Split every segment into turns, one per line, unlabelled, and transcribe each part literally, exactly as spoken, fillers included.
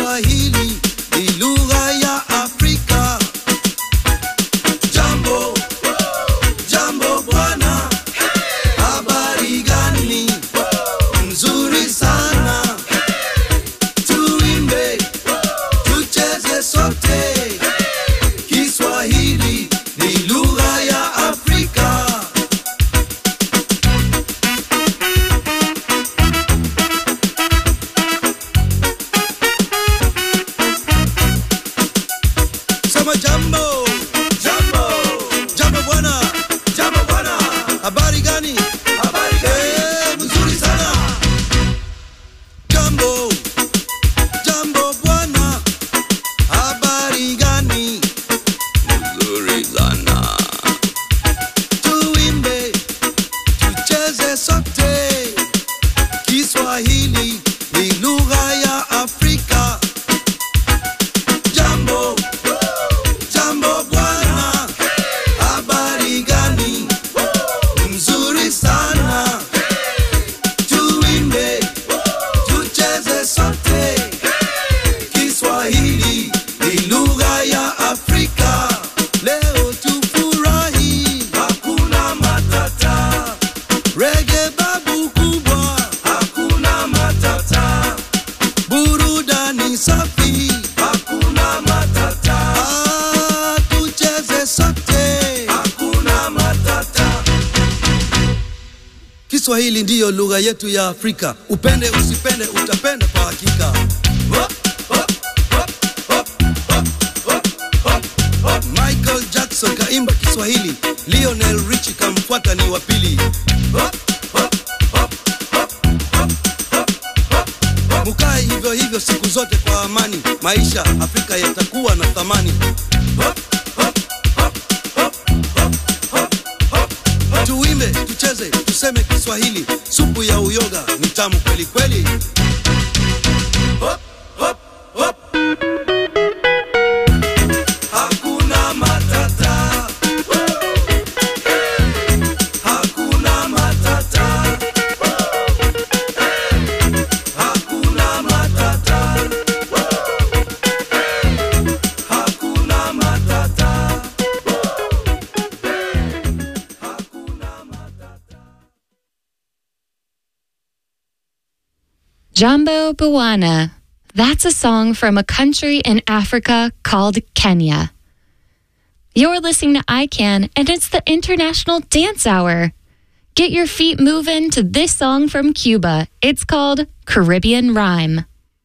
Kiswahili ni lugha ya Afrika. Jambo, jambo bwana, habari gani? Nzuri sana. Tuimbe, tucheze sote. Kiswahili ni lugha ya Afrika. Sema jambo, jambo, jambo bwana, jambo bwana, habari gani? Habari gani? Eh, mzuri sana. Jambo, jambo bwana, habari gani? Mzuri sana. Tuimbe, tucheze sote. Kiswahili ni lugha ya Afrika. Jambo, jambo bwana, habari gani? Mzuri sana. Tuimbe, tucheze sote. Kiswahili ni lugha ya Afrika. Leo tufurahi, hakuna matata. Reggae babu kubwa, hakuna matata. Burudani safi, hakuna matata. Ah, tucheze sote, hakuna matata. Kiswahili ndiyo lugha yetu ya Afrika. Upende usipende utapenda kwa hakika. Hop, hop, hop, hop, hop, hop, hop, hop. Michael Jackson kaimba Kiswahili, Lionel Richie kamfuata ni wa pili. Hop, hop, hop, hop, hop, hop, hop, hop. Mukae hivyo hivyo siku zote kwa amani, maisha Afrika yatakuwa na thamani. Hop, hop, hop, hop, hop, hop, hop, hop. Tuimbe, tucheze, tuseme Kiswahili, supu ya uyoga ni tamu kweli kweli. Hop, hop, hop. Hakuna matata. Hakuna matata. Hakuna matata. Hakuna matata. Hakuna matata.
Jambo Bwana. That's a song from a country in Africa called Kenya. You're listening to I CAN, and it's the International Dance Hour. Get your feet moving to this song from Cuba. It's called Caribbean Rhyme.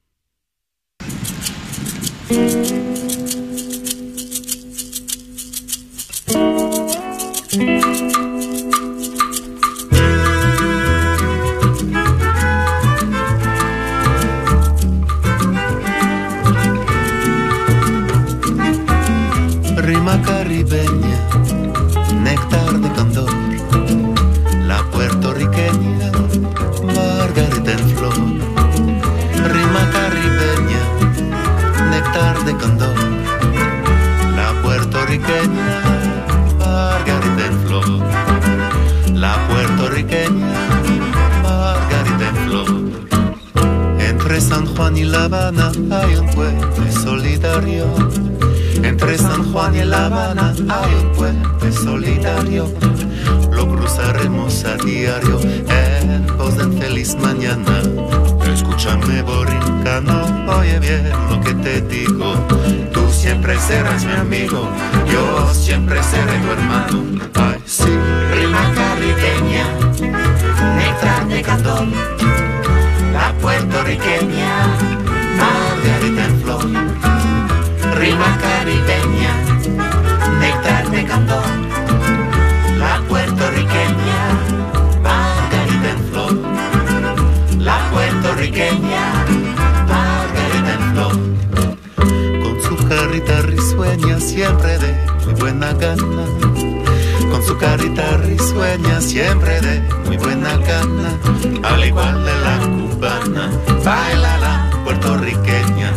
Rima caribeña, néctar de candor, la puertorriqueña, margarita en flor. Rima caribeña, néctar de candor, la puertorriqueña, margarita en flor. La puertorriqueña, margarita en flor. Entre San Juan y La Habana hay un puente solidario. Entre San Juan y La Habana hay un puente solidario. Lo cruzaremos a diario en pos de feliz mañana. Escúchame, borincano, oye bien lo que te digo. Tú siempre serás mi amigo, yo siempre seré tu hermano. Ay, sí.
Rima caribeña, néctar de candor, la puertorriqueña, margarita en flor. Rima caribeña, néctar de candor, la puertorriqueña, margarita en flor. La puertorriqueña, margarita en flor.
Con su carita risueña siempre de muy buena gana. Con su carita risueña siempre de muy buena gana. Al igual de la cubana, baila la puertorriqueña.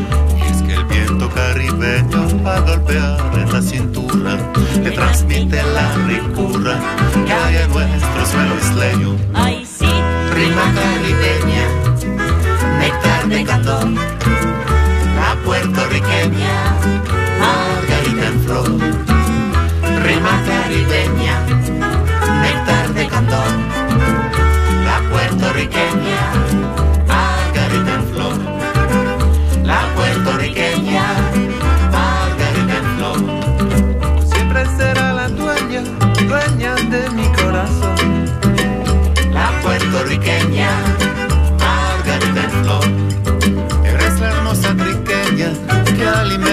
Caribeño a golpear en la cintura, le transmite la ricura que hay en nuestro suelo isleño.
Ay, sí.
Rima caribeña,
néctar de candor,
me alimenta.